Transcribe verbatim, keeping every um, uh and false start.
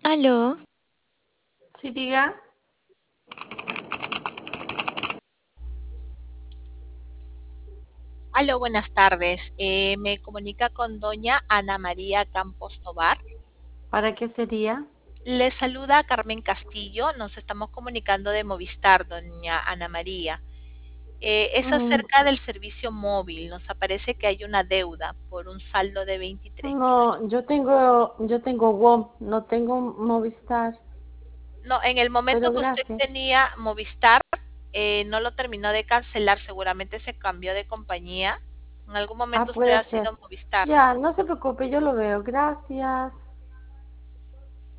Aló, Sí, diga. Aló, buenas tardes. Eh, me comunica con doña Ana María Campos Tobar. ¿Para qué sería? Le saluda Carmen Castillo. Nos estamos comunicando de Movistar, doña Ana María. Eh, es Mm, acerca del servicio móvil. Nos aparece que hay una deuda por un saldo de veintitrés mil. No, yo tengo, yo tengo W O M, no tengo Movistar, No, en el momento pero que usted gracias. tenía Movistar, eh, no lo terminó de cancelar. Seguramente se cambió de compañía. En algún momento Ah, usted puede ha ser. sido Movistar. Ya, no se preocupe, yo lo veo. Gracias.